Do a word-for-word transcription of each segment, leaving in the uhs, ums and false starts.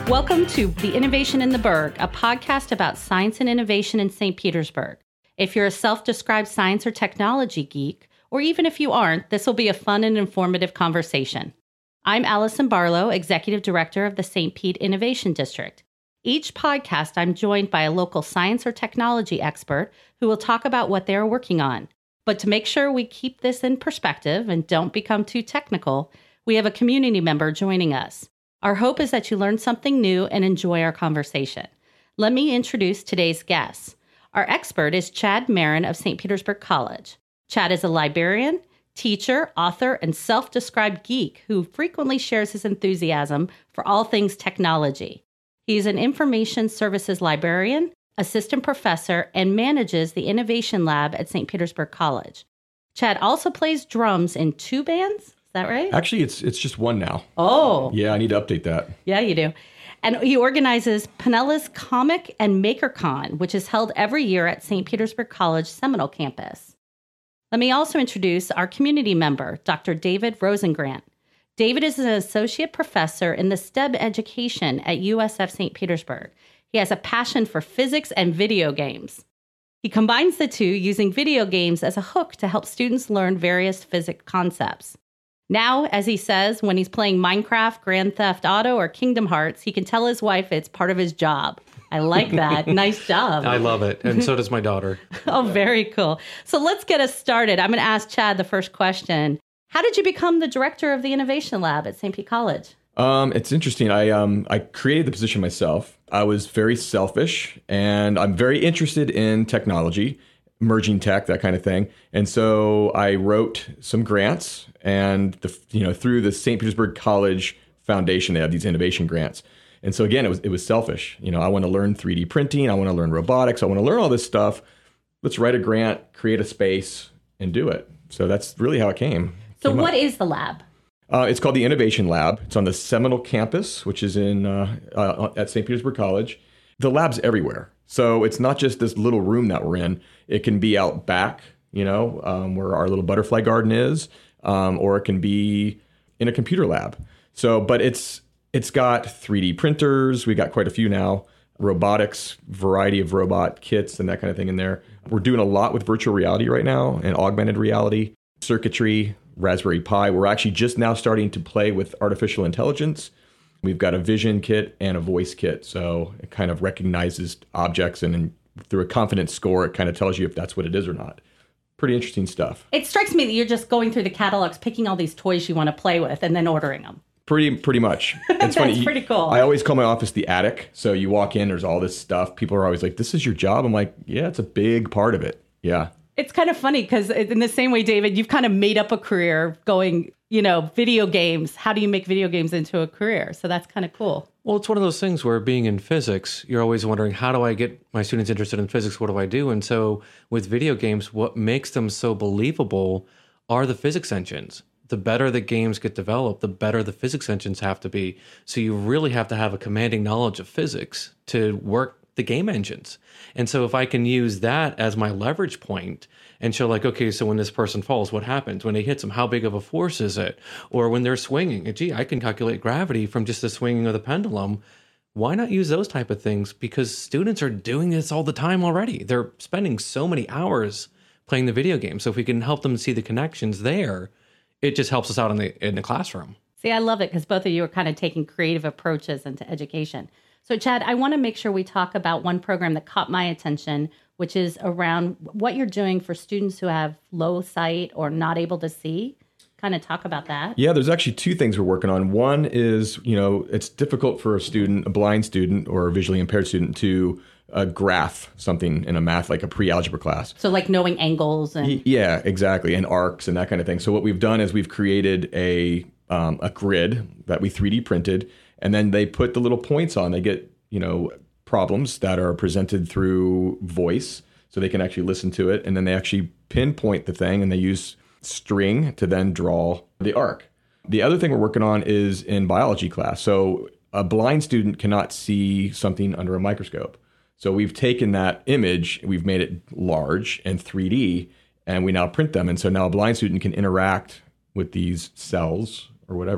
Welcome to The Innovation in the Burg, a podcast about science and innovation in Saint Petersburg. If you're a self-described science or technology geek, or even if you aren't, this will be a fun and informative conversation. I'm Allison Barlow, Executive Director of the Saint Pete Innovation District. Each podcast, I'm joined by a local science or technology expert who will talk about what they are working on. But to make sure we keep this in perspective and don't become too technical, we have a community member joining us. Our hope is that you learn something new and enjoy our conversation. Let me introduce today's guest. Our expert is Chad Marin of Saint Petersburg College. Chad is a librarian, teacher, author, and self-described geek who frequently shares his enthusiasm for all things technology. He's an information services librarian, assistant professor, and manages the Innovation Lab at Saint Petersburg College. Chad also plays drums in two bands. Is that right? Actually, it's it's just one now. Oh. Yeah, I need to update that. Yeah, you do. And he organizes Pinellas Comic and MakerCon, which is held every year at Saint Petersburg College Seminole campus. Let me also introduce our community member, Doctor David Rosengrant. David is an associate professor in the STEM education at U S F Saint Petersburg. He has a passion for physics and video games. He combines the two using video games as a hook to help students learn various physics concepts. Now, as he says, when he's playing Minecraft, Grand Theft Auto, or Kingdom Hearts, he can tell his wife it's part of his job. I like that. Nice job. I love it. And so does my daughter. Oh, very cool. So let's get us started. I'm going to ask Chad the first question. How did you become the director of the Innovation Lab at Saint Pete College? Um, it's interesting. I um I created the position myself. I was very selfish, and I'm very interested in technology, emerging tech, that kind of thing. And so I wrote some grants, and the you know through the Saint Petersburg College Foundation, they have these innovation grants. And so again, it was it was selfish. You know, I want to learn three D printing. I want to learn robotics. I want to learn all this stuff. Let's write a grant, create a space, and do it. So that's really how it came. So came what up. is the lab? Uh, it's called the Innovation Lab. It's on the Seminole campus, which is in uh, uh, at Saint Petersburg College. The lab's everywhere. So it's not just this little room that we're in. It can be out back, you know, um, where our little butterfly garden is, um, or it can be in a computer lab. So, but it's it's got three D printers. We got quite a few now. Robotics, variety of robot kits and that kind of thing in there. We're doing a lot with virtual reality right now and augmented reality, circuitry, Raspberry Pi. We're actually just now starting to play with artificial intelligence. We've got a vision kit and a voice kit. So it kind of recognizes objects, and then through a confidence score, it kind of tells you if that's what it is or not. Pretty interesting stuff. It strikes me that you're just going through the catalogs, picking all these toys you want to play with, and then ordering them. Pretty pretty much. It's That's funny. pretty cool. I always call my office the attic. So you walk in, there's all this stuff. People are always like, this is your job? I'm like, yeah, it's a big part of it. Yeah. It's kind of funny because in the same way, David, you've kind of made up a career going, you know, video games. How do you make video games into a career? So that's kind of cool. Well, it's one of those things where being in physics, you're always wondering, how do I get my students interested in physics? What do I do? And so with video games, what makes them so believable are the physics engines. The better the games get developed, the better the physics engines have to be. So you really have to have a commanding knowledge of physics to work the game engines. And so if I can use that as my leverage point and show like, okay, so when this person falls, what happens? When he hits them, how big of a force is it? Or when they're swinging, gee, I can calculate gravity from just the swinging of the pendulum. Why not use those type of things? Because students are doing this all the time already. They're spending so many hours playing the video game. So if we can help them see the connections there, it just helps us out in the in the classroom. See, I love it because both of you are kind of taking creative approaches into education. So, Chad, I want to make sure we talk about one program that caught my attention, which is around what you're doing for students who have low sight or not able to see. Kind of talk about that. Yeah, there's actually two things we're working on. One is, you know, it's difficult for a student, a blind student or a visually impaired student to uh, graph something in a math, like a pre-algebra class. So like knowing angles and... Y- yeah, exactly. And arcs and that kind of thing. So what we've done is we've created a um, a grid that we three D printed. And then they put the little points on. They get, you know, problems that are presented through voice, so they can actually listen to it. And then they actually pinpoint the thing, and they use string to then draw the arc. The other thing we're working on is in biology class. So a blind student cannot see something under a microscope. So we've taken that image, we've made it large and three D, and we now print them. And so now a blind student can interact with these cells or whatever.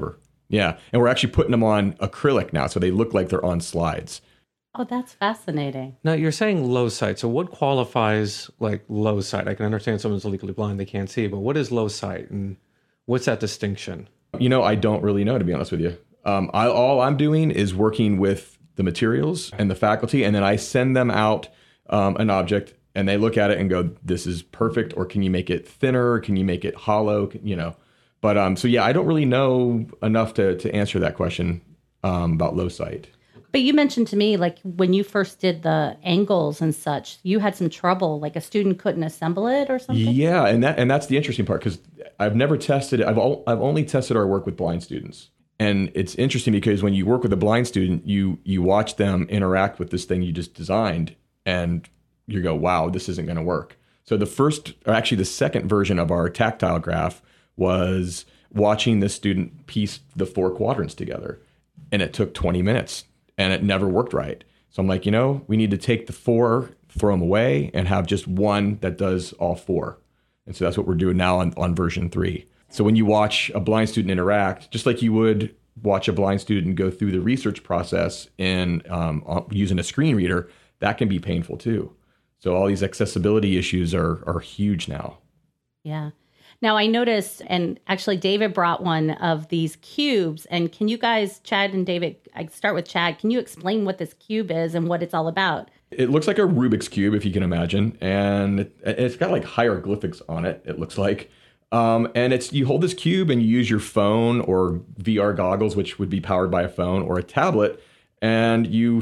Yeah. And we're actually putting them on acrylic now, so they look like they're on slides. Oh, that's fascinating. Now, you're saying low sight. So what qualifies like low sight? I can understand someone's legally blind, they can't see, but what is low sight and what's that distinction? You know, I don't really know, to be honest with you. Um, I, all I'm doing is working with the materials and the faculty, and then I send them out um, an object, and they look at it and go, this is perfect, or can you make it thinner? Can you make it hollow? You know, but um, so yeah, I don't really know enough to, to answer that question um, about low sight. But you mentioned to me, like, when you first did the angles and such, you had some trouble, like a student couldn't assemble it or something? Yeah, and that and that's the interesting part, because I've never tested it. I've, al- I've only tested our work with blind students. And it's interesting because when you work with a blind student, you you watch them interact with this thing you just designed, and you go, wow, this isn't going to work. So the first, or actually the second version of our tactile graph was watching the student piece the four quadrants together. And it took twenty minutes. And it never worked right. So I'm like, you know, we need to take the four, throw them away, and have just one that does all four. And so that's what we're doing now on, on version three. So when you watch a blind student interact, just like you would watch a blind student go through the research process in um, using a screen reader, that can be painful too. So all these accessibility issues are are huge now. Yeah. Now, I noticed, and actually David brought one of these cubes. And can you guys, Chad and David, I start with Chad, can you explain what this cube is and what it's all about? It looks like a Rubik's Cube, if you can imagine. And it, it's got like hieroglyphics on it, it looks like. Um, and it's you hold this cube and you use your phone or V R goggles, which would be powered by a phone, or a tablet, and you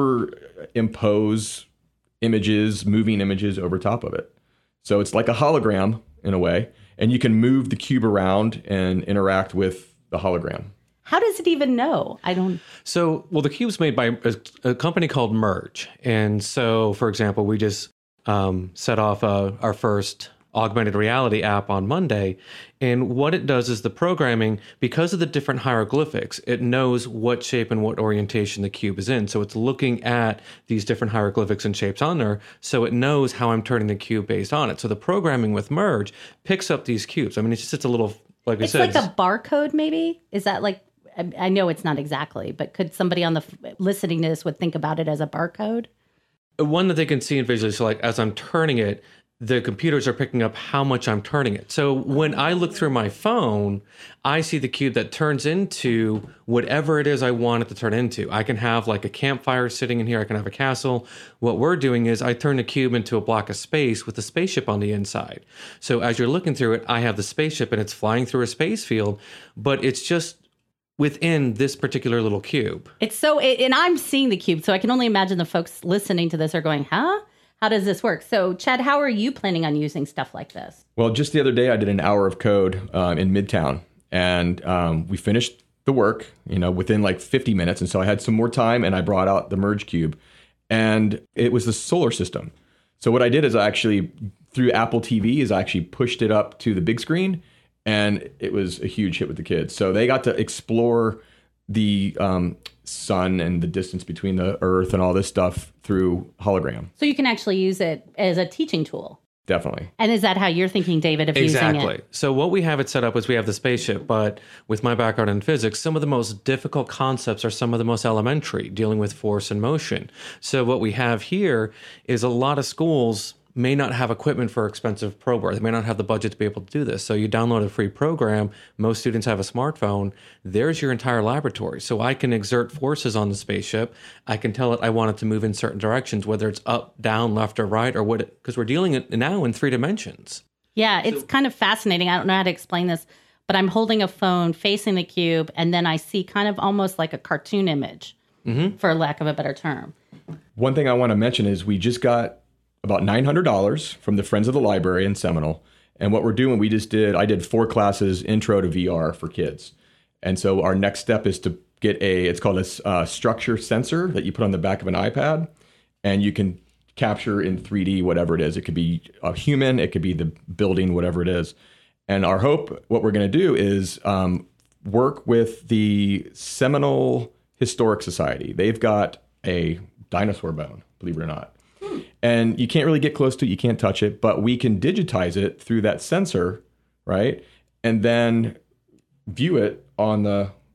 superimpose images, moving images over top of it. So it's like a hologram in a way. And you can move the cube around and interact with the hologram. How does it even know? I don't... So, well, the cube's made by a, a company called Merge. And so, for example, we just um, set off uh, our first augmented reality app on Monday. And what it does is the programming, because of the different hieroglyphics, it knows what shape and what orientation the cube is in. So it's looking at these different hieroglyphics and shapes on there. So it knows how I'm turning the cube based on it. So the programming with Merge picks up these cubes. I mean, it's just it's a little, like I it's said. It's like a barcode, maybe? Is that like, I know it's not exactly, but could somebody on the listening to this would think about it as a barcode? One that they can see and visually. So like as I'm turning it, the computers are picking up how much I'm turning it. So when I look through my phone, I see the cube that turns into whatever it is I want it to turn into. I can have like a campfire sitting in here. I can have a castle. What we're doing is I turn the cube into a block of space with a spaceship on the inside. So as you're looking through it, I have the spaceship and it's flying through a space field, but it's just within this particular little cube. It's so, and I'm seeing the cube, so I can only imagine the folks listening to this are going, huh? How does this work? So, Chad, how are you planning on using stuff like this? Well, just the other day, I did an hour of code um, in Midtown, and um, we finished the work, you know, within like fifty minutes. And so I had some more time, and I brought out the Merge Cube, and it was the solar system. So what I did is I actually, through Apple T V, is I actually pushed it up to the big screen, and it was a huge hit with the kids. So they got to explore the um, sun and the distance between the Earth and all this stuff through hologram. So you can actually use it as a teaching tool. Definitely. And is that how you're thinking, David, of exactly. using it? So what we have it set up is we have the spaceship, but with my background in physics, some of the most difficult concepts are some of the most elementary, dealing with force and motion. So what we have here is a lot of schools may not have equipment for expensive probe work. They may not have the budget to be able to do this. So you download a free program. Most students have a smartphone. There's your entire laboratory. So I can exert forces on the spaceship. I can tell it I want it to move in certain directions, whether it's up, down, left, or right, or what, because we're dealing it now in three dimensions. Yeah, it's so, kind of fascinating. I don't know how to explain this, but I'm holding a phone facing the cube, and then I see kind of almost like a cartoon image, mm-hmm. for lack of a better term. One thing I want to mention is we just got about nine hundred dollars from the Friends of the Library in Seminole. And what we're doing, we just did, I did four classes, intro to V R for kids. And so our next step is to get a, it's called a uh, structure sensor that you put on the back of an iPad, and you can capture in three D whatever it is. It could be a human, it could be the building, whatever it is. And our hope, what we're going to do is um, work with the Seminole Historic Society. They've got a dinosaur bone, believe it or not. And you can't really get close to it, you can't touch it, but we can digitize it through that sensor, right? And then view it on the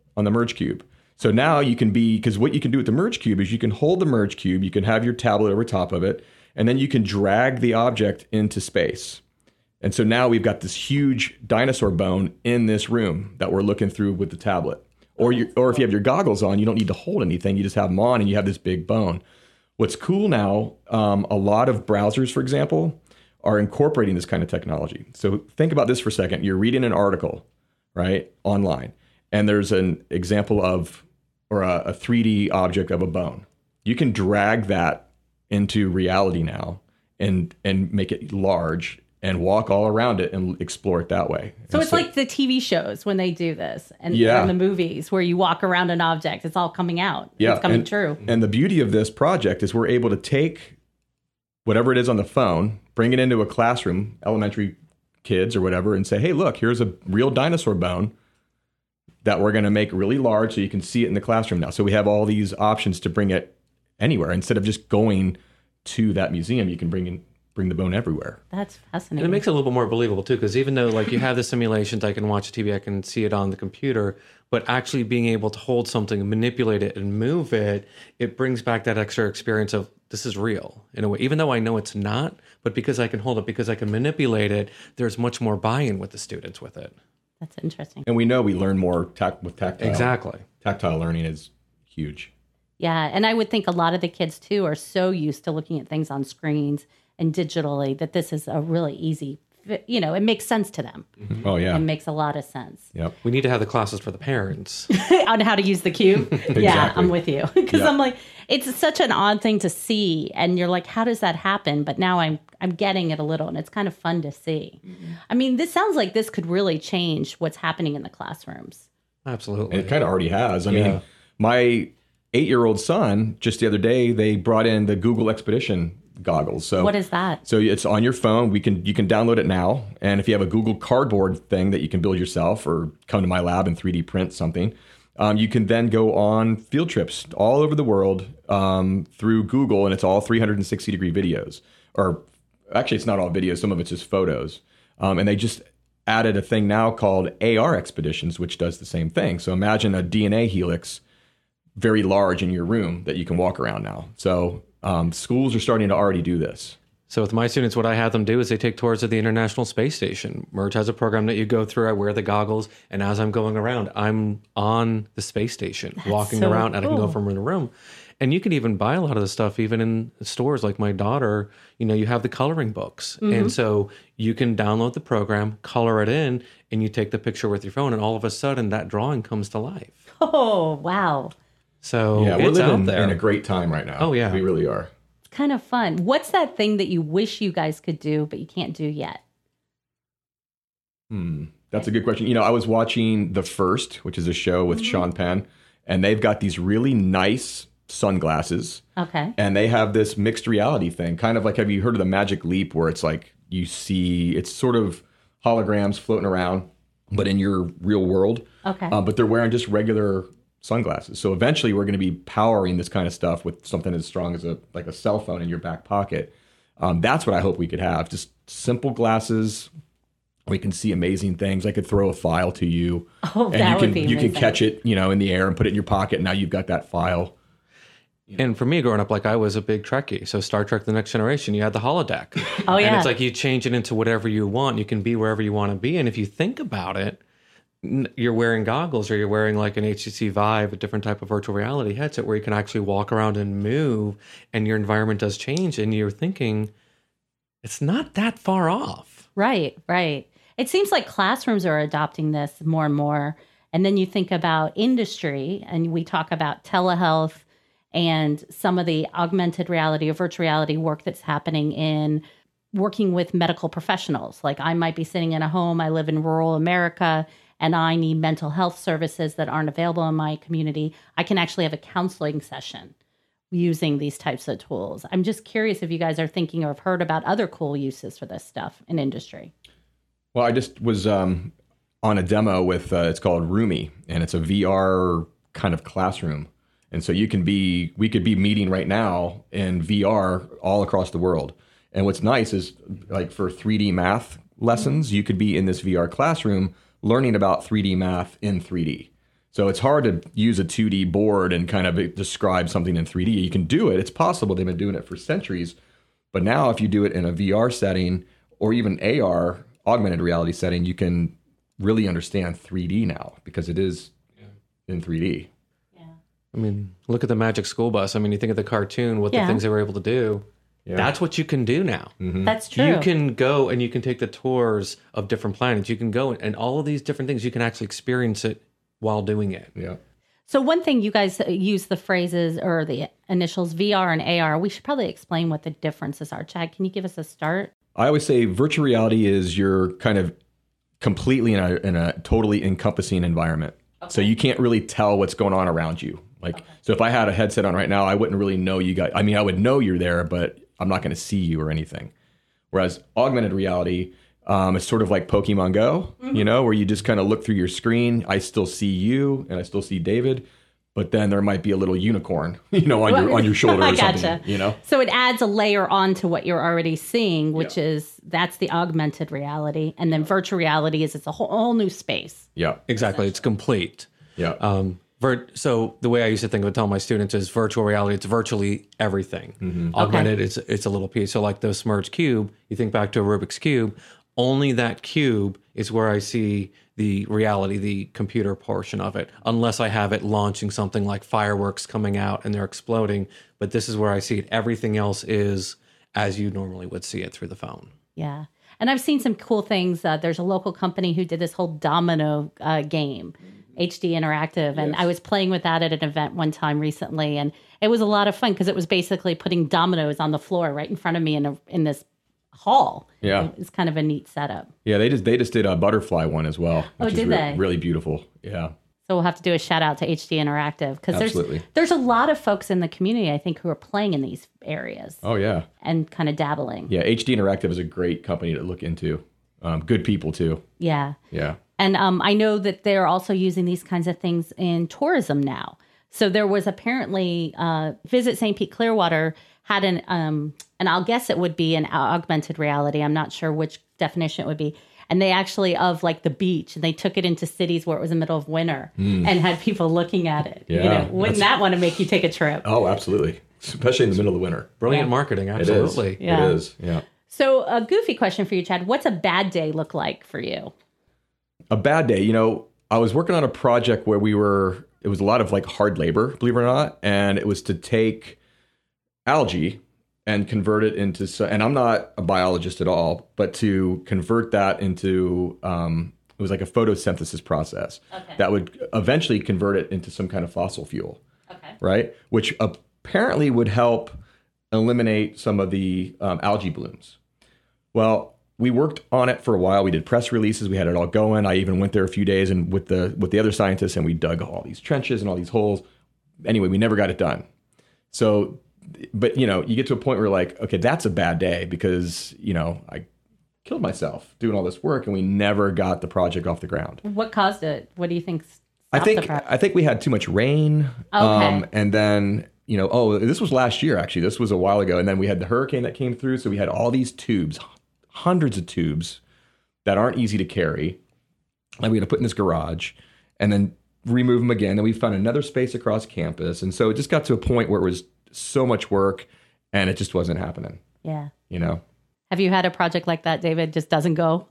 on the Merge Cube. So now you can be, because what you can do with the Merge Cube is you can hold the Merge Cube, you can have your tablet over top of it, and then you can drag the object into space. And so now we've got this huge dinosaur bone in this room that we're looking through with the tablet. Or you, or if you have your goggles on, you don't need to hold anything. You just have them on and you have this big bone. What's cool now, um, a lot of browsers, for example, are incorporating this kind of technology. So think about this for a second. You're reading an article, right, online, and there's an example of, or a, a three D object of a bone. You can drag that into reality now and and make it large and walk all around it and explore it that way. So and it's so, like the T V shows when they do this, and yeah. in the movies where you walk around an object, it's all coming out. Yeah, it's coming and, true. And the beauty of this project is we're able to take whatever it is on the phone, bring it into a classroom, elementary kids or whatever, and say, hey, look, here's a real dinosaur bone that we're going to make really large so you can see it in the classroom now. So we have all these options to bring it anywhere. Instead of just going to that museum, you can bring in bring the bone everywhere. That's fascinating. And it makes it a little bit more believable too, because even though like you have the simulations, I can watch T V, I can see it on the computer, but actually being able to hold something and manipulate it and move it, it brings back that extra experience of this is real in a way, even though I know it's not, but because I can hold it, because I can manipulate it, there's much more buy-in with the students with it. That's interesting. And we know we learn more tac- with tactile. Exactly. Tactile learning is huge. Yeah, and I would think a lot of the kids too are so used to looking at things on screens and digitally that this is a really easy, you know, it makes sense to them. Mm-hmm. Oh, yeah. It makes a lot of sense. Yep. We need to have the classes for the parents. On how to use the cube. Exactly. Yeah, I'm with you. Because Yep. I'm like, it's such an odd thing to see. And you're like, how does that happen? But now I'm I'm getting it a little, and it's kind of fun to see. Mm-hmm. I mean, this sounds like this could really change what's happening in the classrooms. Absolutely. And it kind of already has. I Yeah. mean, my eight-year-old son, just the other day, they brought in the Google Expedition goggles. So What is that? So it's on your phone. We can you can download it now. And if you have a Google Cardboard thing that you can build yourself or come to my lab and three D print something, um, you can then go on field trips all over the world um, through Google, and it's all three hundred sixty degree videos. Or actually, it's not all videos. Some of it's just photos. Um, and they just added a thing now called A R Expeditions, which does the same thing. So imagine a D N A helix very large in your room that you can walk around now. So um, schools are starting to already do this. So with my students, what I have them do is they take tours of the International Space Station. Merge has a program that you go through. I wear the goggles, and as I'm going around, I'm on the space station, That's walking so around, and I can go cool. from room to room. And you can even buy a lot of the stuff, even in stores. Like my daughter, you know, you have the coloring books, Mm-hmm. and so you can download the program, color it in, and you take the picture with your phone, and all of a sudden, that drawing comes to life. Oh, wow. So Yeah, we're it's out living there. in a great time right now. Oh, yeah. We really are. It's kind of fun. What's that thing that you wish you guys could do, but you can't do yet? Hmm. That's a good question. You know, I was watching The First, which is a show with Mm-hmm. Sean Penn, and they've got these really nice sunglasses, Okay. and they have this mixed reality thing. Kind of like, have you heard of the Magic Leap, where it's like you see, it's sort of holograms floating around, but in your real world. Okay. Uh, but they're wearing just regular sunglasses. So eventually we're going to be powering this kind of stuff with something as strong as a like a cell phone in your back pocket. Um, that's what I hope we could have. Just simple glasses. We can see amazing things. I could throw a file to you. Oh, and that you would can be you can amazing. catch it, you know, in the air and put it in your pocket. And now you've got that file. And for me, growing up, like I was a big Trekkie. So Star Trek: The Next Generation, you had the holodeck. Oh, yeah. And it's like you change it into whatever you want. You can be wherever you want to be. And if you think about it, n- you're wearing goggles or you're wearing like an H T C Vive, a different type of virtual reality headset where you can actually walk around and move and your environment does change. And you're thinking, it's not that far off. Right, right. It seems like classrooms are adopting this more and more. And then you think about industry, and we talk about telehealth and some of the augmented reality or virtual reality work that's happening in working with medical professionals. Like I might be sitting in a home, I live in rural America, and I need mental health services that aren't available in my community. I can actually have a counseling session using these types of tools. I'm just curious if you guys are thinking or have heard about other cool uses for this stuff in industry. Well, I just was um, on a demo with, uh, it's called Roomy, and it's a V R kind of classroom. And so you can be, we could be meeting right now in V R all across the world. And what's nice is like for three D math lessons, you could be in this V R classroom learning about three D math in three D. So it's hard to use a two D board and kind of describe something in three D. You can do it. It's possible. They've been doing it for centuries. But now if you do it in a V R setting or even A R, augmented reality setting, you can really understand three D now because it is yeah. in three D. Yeah. I mean, look at the Magic School Bus. I mean, you think of the cartoon, what yeah. the things they were able to do. Yeah. That's what you can do now. Mm-hmm. That's true. You can go and you can take the tours of different planets. You can go and all of these different things, you can actually experience it while doing it. Yeah. So one thing you guys use the phrases or the initials V R and A R. We should probably explain what the differences are. Chad, can you give us a start? I always say virtual reality is you're kind of completely in a, in a totally encompassing environment. Okay. So you can't really tell what's going on around you. Like, okay. So if I had a headset on right now, I wouldn't really know you guys. I mean, I would know you're there, but I'm not going to see you or anything. Whereas augmented reality, um, it's sort of like Pokemon Go, mm-hmm. you know, where you just kind of look through your screen. I still see you and I still see David, but then there might be a little unicorn, you know, on your on your shoulder or gotcha. something, you know. So it adds a layer onto what you're already seeing, which yeah. is that's the augmented reality, and then virtual reality is it's a whole, whole new space. Yeah, exactly. It's complete. Yeah. Um, Virt- so the way I used to think of it, tell my students is virtual reality. It's virtually everything. Mm-hmm. Augmented, okay. it's it's a little piece. So like the Smurge cube, you think back to a Rubik's cube. Only that cube is where I see the reality, the computer portion of it. Unless I have it launching something like fireworks coming out and they're exploding. But this is where I see it. Everything else is as you normally would see it through the phone. Yeah. And I've seen some cool things. Uh, there's a local company who did this whole domino uh, game. H D Interactive, and yes. I was playing with that at an event one time recently, and it was a lot of fun because it was basically putting dominoes on the floor right in front of me in a, in this hall. Yeah, it's kind of a neat setup. Yeah, they just they just did a butterfly one as well. Oh, which did is re- they? Really beautiful. Yeah. So we'll have to do a shout out to H D Interactive because there's there's a lot of folks in the community I think who are playing in these areas. Oh yeah, and kind of dabbling. Yeah, H D Interactive is a great company to look into. Um, good people too. Yeah. Yeah. And um, I know that they're also using these kinds of things in tourism now. So there was apparently uh, Visit Saint Pete Clearwater had an, um, and I'll guess it would be an augmented reality. I'm not sure which definition it would be. And they actually, of like the beach, and they took it into cities where it was the middle of winter mm. and had people looking at it. Yeah, you know, wouldn't that want to make you take a trip? Oh, absolutely. Especially in the middle of the winter. Brilliant yeah. marketing, absolutely. It is. Yeah. It is, yeah. So a goofy question for you, Chad. What's a bad day look like for you? A bad day, you know, I was working on a project where we were, it was a lot of like hard labor, believe it or not. And it was to take algae and convert it into, and I'm not a biologist at all, but to convert that into, um, it was like a photosynthesis process okay. that would eventually convert it into some kind of fossil fuel, okay. right? Which apparently would help eliminate some of the um, algae blooms. Well, we worked on it for a while. We did press releases. We had it all going. I even went there a few days and with the with the other scientists, and we dug all these trenches and all these holes. Anyway, we never got it done. So, but you know, you get to a point where like, okay, that's a bad day because you know I killed myself doing all this work, and we never got the project off the ground. What caused it? What do you think? I think I think we had too much rain, okay. um, and then. You know, oh, this was last year, actually. This was a while ago. And then we had the hurricane that came through. So we had all these tubes, hundreds of tubes that aren't easy to carry. Like we had to put in this garage and then remove them again. Then we found another space across campus. And so it just got to a point where it was so much work and it just wasn't happening. Yeah. You know? Have you had a project like that, David, just doesn't go?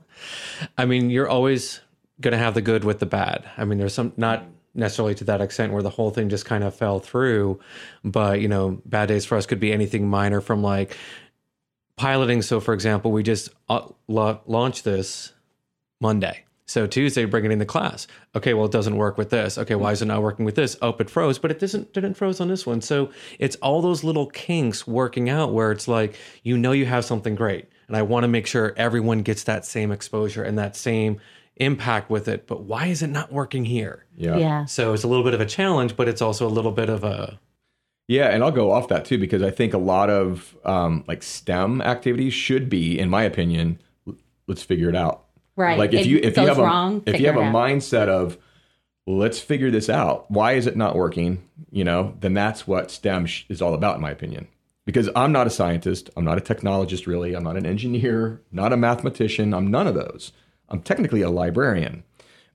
I mean, you're always going to have the good with the bad. I mean, there's some, not... necessarily to that extent where the whole thing just kind of fell through, but you know, bad days for us could be anything minor from like piloting. So for example, we just uh, la- launched this Monday. So Tuesday, bring it into class. Okay, well, it doesn't work with this. Okay, why is it not working with this? Oh, it froze, but it doesn't didn't froze on this one. So it's all those little kinks working out where it's like, you know, you have something great. And I want to make sure everyone gets that same exposure and that same impact with it, but why is it not working here? Yeah. Yeah. So it's a little bit of a challenge, but it's also a little bit of a... Yeah, and I'll go off that too, because I think a lot of um, like STEM activities should be, in my opinion, let's figure it out. Right. Like if it you if you have wrong, a if you have a mindset of let's figure this out, why is it not working? You know, then that's what STEM sh- is all about, in my opinion. Because I'm not a scientist, I'm not a technologist, really, I'm not an engineer, not a mathematician, I'm none of those. I'm technically a librarian.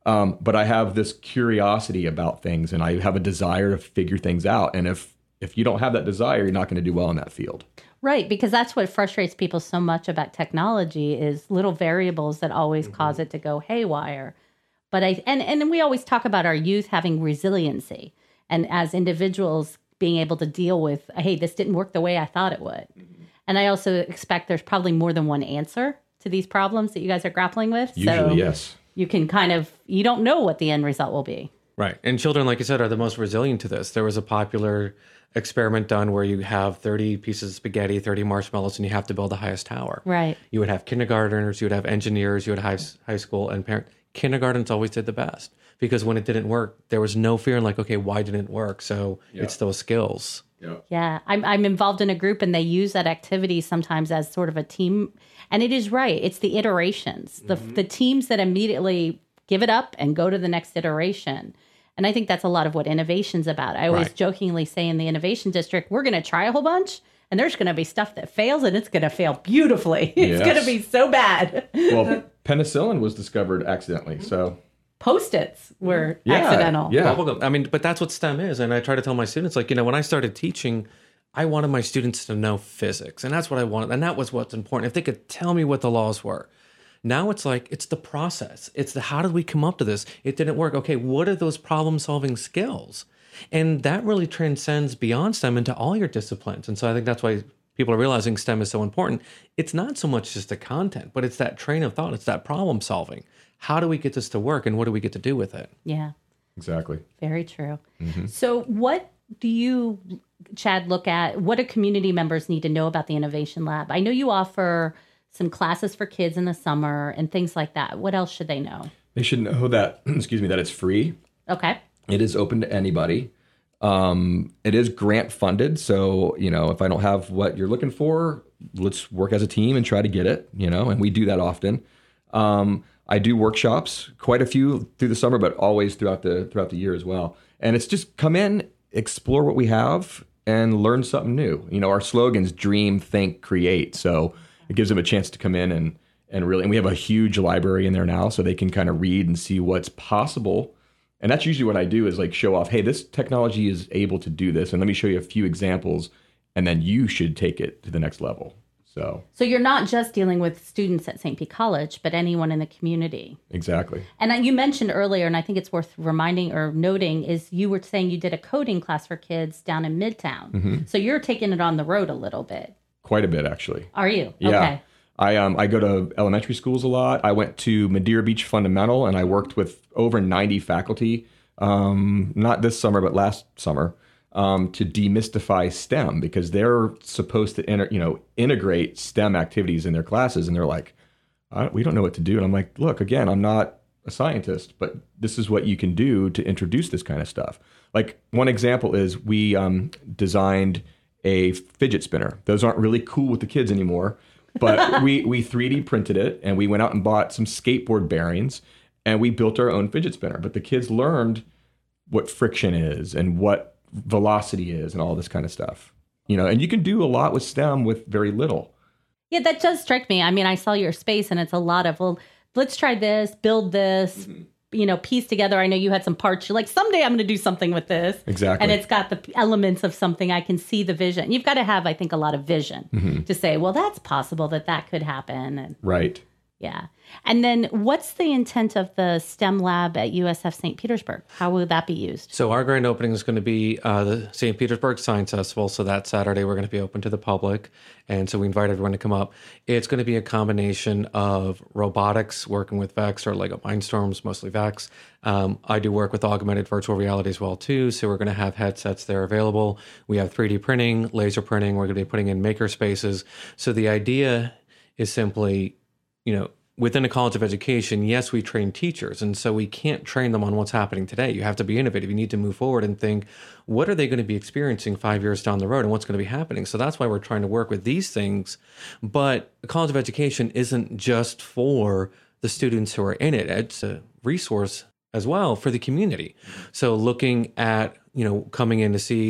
Um, but I have this curiosity about things, and I have a desire to figure things out. And if if you don't have that desire, you're not going to do well in that field. Right, because that's what frustrates people so much about technology is little variables that always mm-hmm. cause it to go haywire. But I and and we always talk about our youth having resiliency, and as individuals being able to deal with, hey, this didn't work the way I thought it would. Mm-hmm. And I also expect there's probably more than one answer to these problems that you guys are grappling with. Usually, so yes. You can kind of, you don't know what the end result will be. Right. And children, like you said, are the most resilient to this. There was a popular experiment done where you have thirty pieces of spaghetti, thirty marshmallows, and you have to build the highest tower. Right. You would have kindergartners, you would have engineers, you would have high, high school and parent. Kindergartens always did the best because when it didn't work, there was no fear in like, okay, why didn't it work? So yeah. It's those skills. Yeah. Yeah. I'm, I'm involved in a group and they use that activity sometimes as sort of a team. And it is right. It's the iterations, the mm-hmm. the teams that immediately give it up and go to the next iteration. And I think that's a lot of what innovation's about. I always right. jokingly say in the innovation district, we're going to try a whole bunch and there's going to be stuff that fails and it's going to fail beautifully. It's yes. going to be so bad. Well, penicillin was discovered accidentally. So Post-its were yeah, accidental. Yeah. I mean, but that's what STEM is. And I try to tell my students, like, you know, when I started teaching, I wanted my students to know physics. And that's what I wanted. And that was what's important. If they could tell me what the laws were. Now it's like, it's the process. It's the, how did we come up to this? It didn't work. Okay, what are those problem-solving skills? And that really transcends beyond STEM into all your disciplines. And so I think that's why people are realizing STEM is so important. It's not so much just the content, but it's that train of thought. It's that problem-solving. How do we get this to work, and what do we get to do with it? Yeah. Exactly. Very true. Mm-hmm. So what do you, Chad, look at? What do community members need to know about the Innovation Lab? I know you offer some classes for kids in the summer and things like that. What else should they know? They should know that, excuse me, that it's free. Okay. It is open to anybody. Um, it is grant funded. So, you know, if I don't have what you're looking for, let's work as a team and try to get it, you know, and we do that often. Um, I do workshops, quite a few through the summer, but always throughout the throughout the year as well. And it's just come in, explore what we have, and learn something new. You know, our slogan's dream, think, create. So it gives them a chance to come in and and really, and we have a huge library in there now, so they can kind of read and see what's possible. And that's usually what I do is like show off, hey, this technology is able to do this, and let me show you a few examples, and then you should take it to the next level. So, so you're not just dealing with students at Saint Pete College, but anyone in the community. Exactly. And you mentioned earlier, and I think it's worth reminding or noting, is you were saying you did a coding class for kids down in Midtown. Mm-hmm. So you're taking it on the road a little bit. Quite a bit, actually. Are you? Yeah. Okay. I um I go to elementary schools a lot. I went to Madeira Beach Fundamental, and I worked with over ninety faculty, um, not this summer, but last summer. Um, to demystify STEM, because they're supposed to inter, you know, integrate STEM activities in their classes. And they're like, I, we don't know what to do. And I'm like, look, again, I'm not a scientist, but this is what you can do to introduce this kind of stuff. Like one example is we um, designed a fidget spinner. Those aren't really cool with the kids anymore, but we, we three D printed it, and we went out and bought some skateboard bearings, and we built our own fidget spinner. But the kids learned what friction is and what velocity is and all this kind of stuff, you know, and you can do a lot with STEM with very little. Yeah, that does strike me. I mean, I saw your space and it's a lot of, well, let's try this, build this, mm-hmm. you know, piece together. I know you had some parts. You're like, someday I'm going to do something with this. Exactly. And it's got the elements of something. I can see the vision. You've got to have, I think, a lot of vision mm-hmm. to say, well, that's possible that that could happen. And, right. Yeah. And then what's the intent of the STEM lab at U S F Saint Petersburg? How will that be used? So our grand opening is going to be uh, the Saint Petersburg Science Festival. So that Saturday, we're going to be open to the public. And so we invite everyone to come up. It's going to be a combination of robotics, working with Vex or Lego Mindstorms, mostly Vex. Um, I do work with augmented virtual reality as well, too. So we're going to have headsets there available. We have three D printing, laser printing. We're going to be putting in maker spaces. So the idea is simply, you know, within a college of education, yes, we train teachers. And so we can't train them on what's happening today. You have to be innovative. You need to move forward and think, what are they going to be experiencing five years down the road and what's going to be happening? So that's why we're trying to work with these things. But a college of education isn't just for the students who are in it. It's a resource as well for the community. So looking at, you know, coming in to see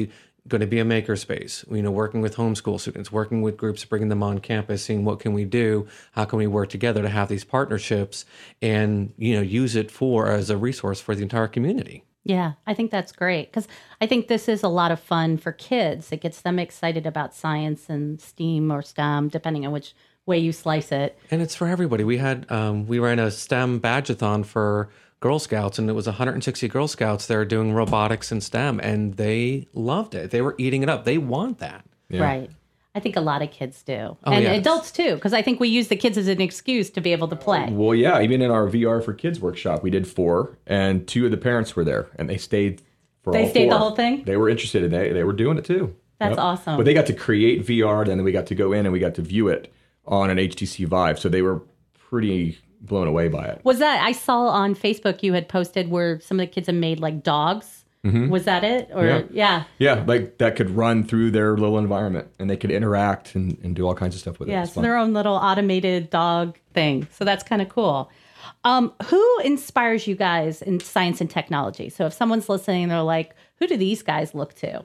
going to be a makerspace, you know, working with homeschool students, working with groups, bringing them on campus, seeing what can we do, how can we work together to have these partnerships and, you know, use it for as a resource for the entire community. Yeah, I think that's great because I think this is a lot of fun for kids. It gets them excited about science and STEAM or STEM, depending on which way you slice it. And it's for everybody. We had, um, we ran a STEM badge-a-thon for Girl Scouts, and it was one hundred sixty Girl Scouts there doing robotics and STEM, and they loved it. They were eating it up. They want that. Yeah. Right. I think a lot of kids do. Oh, and yes. adults too, because I think we use the kids as an excuse to be able to play. Well, yeah, even in our V R for Kids workshop, we did four, and two of the parents were there, and they stayed for They all stayed four. the whole thing? They were interested, and they, they were doing it too. That's Yep. awesome. But they got to create V R, then we got to go in and we got to view it on an H T C Vive, so they were pretty blown away by it. Was that, I saw on Facebook you had posted where some of the kids had made like dogs. Mm-hmm. Was that it? Or Yeah. yeah. Yeah, like that could run through their little environment, and they could interact and, and do all kinds of stuff with it. Yeah, It's so fun. their own little automated dog thing. So that's kind of cool. Um, who inspires you guys in science and technology? So if someone's listening, they're like, who do these guys look to?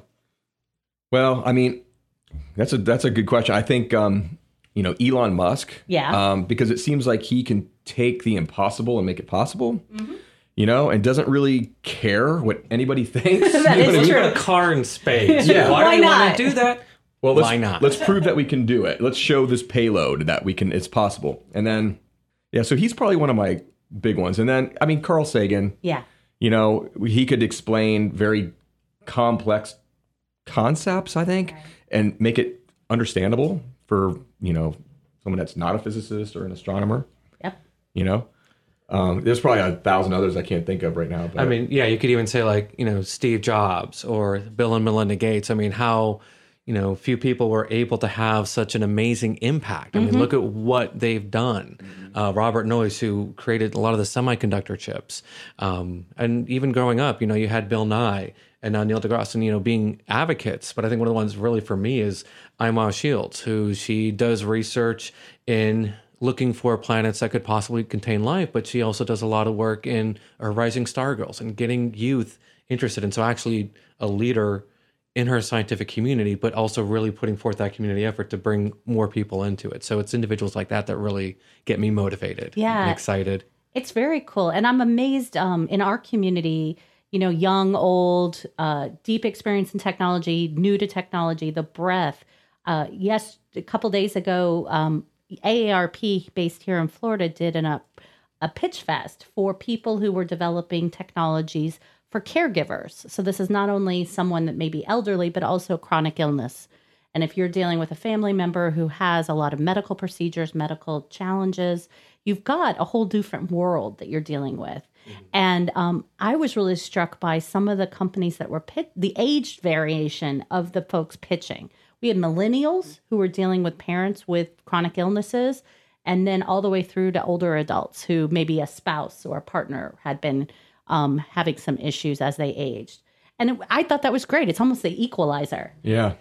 Well, I mean, that's a that's a good question. I think um, you know, Elon Musk. Yeah. Um, because it seems like he can take the impossible and make it possible. Mm-hmm. You know, and doesn't really care what anybody thinks. That You know is what I mean? true. A car in space. Yeah. Why, Why do you not? want to do that? Well, let's, Why not? Let's prove that we can do it. Let's show this payload that we can. It's possible. And then, yeah. So he's probably one of my big ones. And then, I mean, Carl Sagan. Yeah. You know, he could explain very complex concepts, I think, and make it understandable for, you know, someone that's not a physicist or an astronomer. Yep. You know, um, there's probably a thousand others I can't think of right now. But I mean, yeah, you could even say like, you know, Steve Jobs or Bill and Melinda Gates. I mean, how, you know, few people were able to have such an amazing impact. I mean, look at what they've done. Uh, Robert Noyce, who created a lot of the semiconductor chips. Um, and even growing up, you know, you had Bill Nye and now Neil deGrasse Tyson, you know, being advocates. But I think one of the ones really for me is Ima Shields, who she does research in looking for planets that could possibly contain life, but she also does a lot of work in uh, Rising Star Girls and getting youth interested. And so actually a leader in her scientific community, but also really putting forth that community effort to bring more people into it. So it's individuals like that that really get me motivated Yeah. and excited. It's very cool. And I'm amazed um, in our community, you know, young, old, uh, deep experience in technology, new to technology, the breadth. Uh, yes, a couple days ago, um, A A R P based here in Florida did an, a, a pitch fest for people who were developing technologies for caregivers. So this is not only someone that may be elderly, but also chronic illness. And if you're dealing with a family member who has a lot of medical procedures, medical challenges, you've got a whole different world that you're dealing with. Mm-hmm. And um, I was really struck by some of the companies that were pit- the age variation of the folks pitching. We had millennials who were dealing with parents with chronic illnesses, and then all the way through to older adults who maybe a spouse or a partner had been um, having some issues as they aged. And it, I thought that was great. It's almost the equalizer. yeah.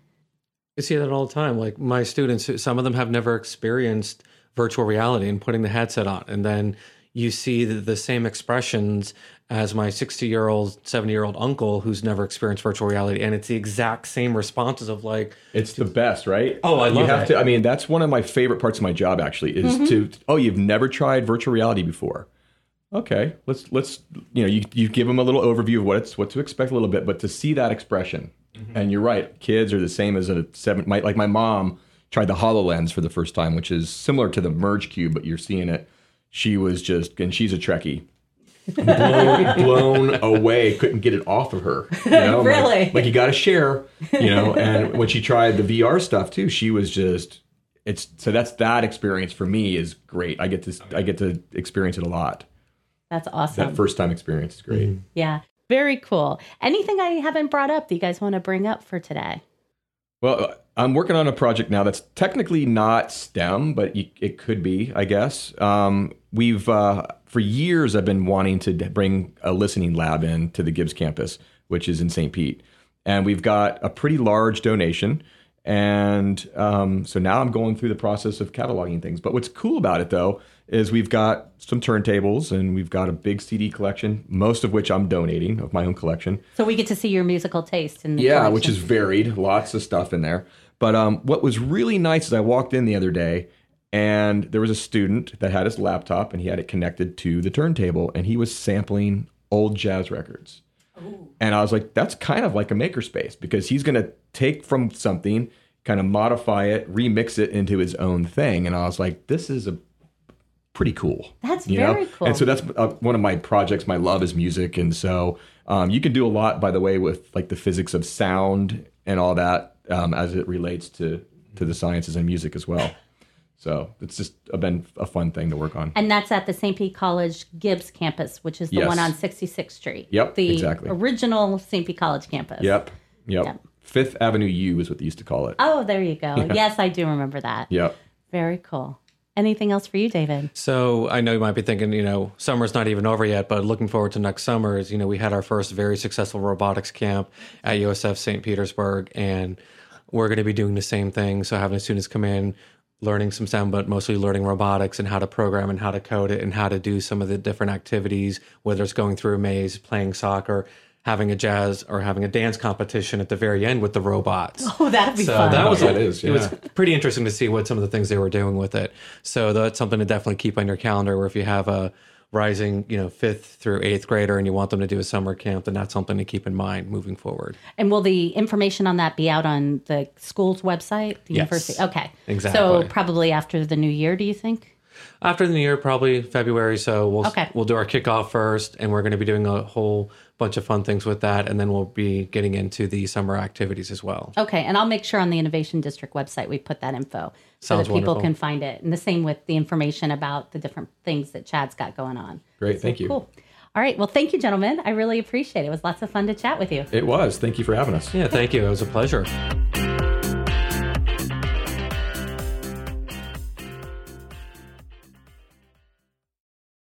I see that all the time. Like my students, some of them have never experienced virtual reality and putting the headset on. And then you see the, the same expressions as my sixty-year-old, seventy-year-old uncle who's never experienced virtual reality. And it's the exact same responses of like... It's the best, right? Oh, I love you have it. to. I mean, that's one of my favorite parts of my job, actually, is Mm-hmm. to, oh, you've never tried virtual reality before. Okay, let's, let's you know, you, you give them a little overview of what it's, what to expect a little bit, but to see that expression. Mm-hmm. And you're right, kids are the same as a seven, my, like my mom tried the HoloLens for the first time, which is similar to the Merge Cube, but you're seeing it. She was just, and she's a Trekkie. blown, blown away, couldn't get it off of her. You know? Really? Like, like you got to share, you know. And when she tried the V R stuff too, she was just, it's so that's that experience for me is great. I get to I get to experience it a lot. That's awesome. That first time experience is great. Mm-hmm. Yeah, very cool. Anything I haven't brought up that you guys want to bring up for today? Well, I'm working on a project now that's technically not STEM, but it could be, I guess. Um, we've, uh, for years, I've been wanting to bring a listening lab in to the Gibbs campus, which is in Saint Pete. And we've got a pretty large donation. And um, so now I'm going through the process of cataloging things. But what's cool about it, though, is we've got some turntables and we've got a big C D collection, most of which I'm donating of my own collection. So we get to see your musical taste in the Yeah, collection. which is varied, lots of stuff in there. But um, what was really nice is I walked in the other day and there was a student that had his laptop and he had it connected to the turntable and he was sampling old jazz records. Ooh. And I was like, that's kind of like a makerspace because he's going to take from something, kind of modify it, remix it into his own thing. And I was like, this is a pretty cool. That's you very know? cool. And so that's uh, one of my projects. My love is music. And so um, you can do a lot, by the way, with like the physics of sound and all that um, as it relates to, to the sciences and music as well. So it's just been a fun thing to work on. And that's at the Saint Pete College Gibbs campus, which is the Yes. one on sixty-sixth Street. Yep, the exactly. original Saint Pete College campus. Yep, yep. Yep. Fifth Avenue U is what they used to call it. Oh, there you go. Yeah. Yes, I do remember that. Yep. Very cool. Anything else for you, David? So I know you might be thinking, you know, summer's not even over yet, but looking forward to next summer is, you know, we had our first very successful robotics camp at U S F Saint Petersburg, and we're going to be doing the same thing. So having the students come in, learning some sound, but mostly learning robotics and how to program and how to code it and how to do some of the different activities, whether it's going through a maze, playing soccer, having a jazz or having a dance competition at the very end with the robots. Oh, that'd be so fun. that was Oh, that is, It was yeah. pretty interesting to see what some of the things they were doing with it. So that's something to definitely keep on your calendar, where if you have a rising, you know, fifth through eighth grader and you want them to do a summer camp, then that's something to keep in mind moving forward. And will the information on that be out on the school's website, the Yes. university? Okay. Exactly. So probably after the new year, do you think? After the new year, probably February. So we'll Okay. we'll do our kickoff first, and we're going to be doing a whole bunch of fun things with that, and then we'll be getting into the summer activities as well. Okay. And I'll make sure on the Innovation District website we put that info so Sounds that people wonderful. can find it. And the same with the information about the different things that Chad's got going on. Great, So thank you. Cool. All right. Well, thank you, gentlemen. I really appreciate it. It was lots of fun to chat with you. It was. Thank you for having us. Yeah, thank you. It was a pleasure.